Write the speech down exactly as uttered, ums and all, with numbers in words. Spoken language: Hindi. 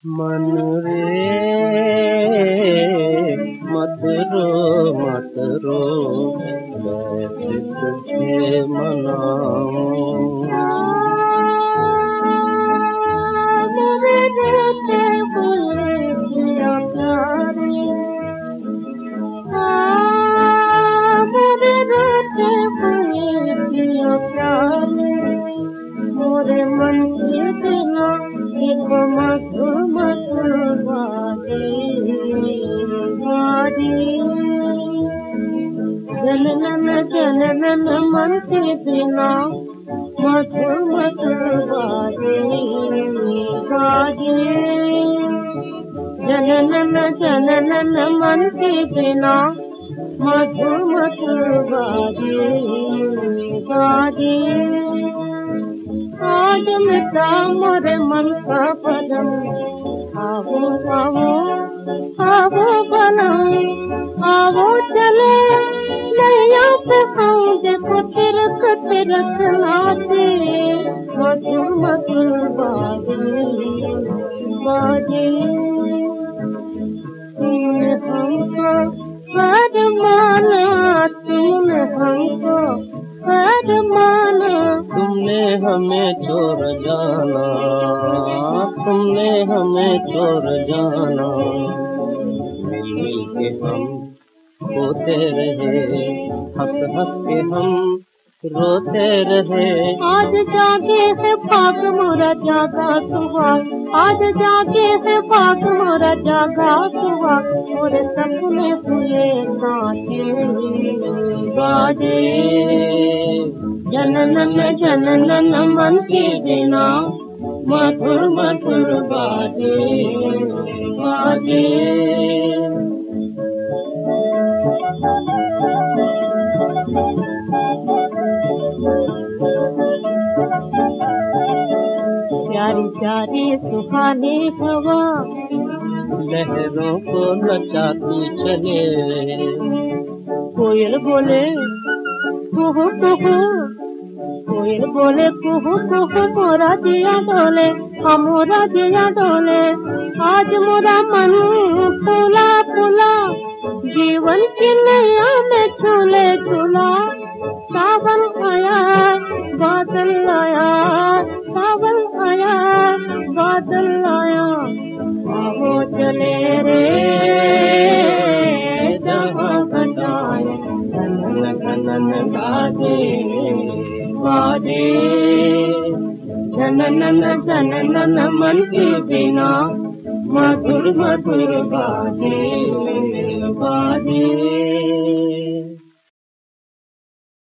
मन रे मत रो मत रो, कैसे तुझे मनाऊं। मेरे रोते हुए किया प्यारे, मेरे रोते हुए किया प्यारे, मोरे मन के बिना एक मधुर मधुर बाजे बाजे। जननन जननन मन के बिना मधुर मधुर बाजे बाजे। जननन जननन मन के बिना मधुर मधुर बाजे बाजे। आज मिटा मोरे मन का पदम, आवो आवो आवो बनाओ, आवो चले नैया पे हम, देखो तिरक तिरक नाचे मधुर मधुर बाजे बाजे। तूने हमको प्यार माना, तूने हमको प्यार माना, तुमने हमें छोड़ जाना, तुमने हमें छोड़ जाना। मिल के हम रोते रहे, हंस हंस के हम रोते रहे। आज जागे है पाक मोरा जागा सुबह, आज जागे है पाक मोरा जागा सुबह, मोरे सपने हुए कांटे बाजे। जननन जननन मन के बिना मधुर मधुर बाजे बाजे। प्यारी प्यारी सुहानी हवा लहरों को नचाती चले। कोयल बोले कुहू कुहू, कोयल बोले कुहू कुहू, मोरा दिया डोले, हाँ मोरा दिया डोले। आज मोरा मन फूला फूला, जीवन की नैया में झूले झूला। सावन आया बादल आया, सावन आया बादल आया, आओ चले रे जहाँ घटाए गनन गनन बाजे बाजे। जननन जननन मन के बिना मधुर मधुर बाजे बाजे।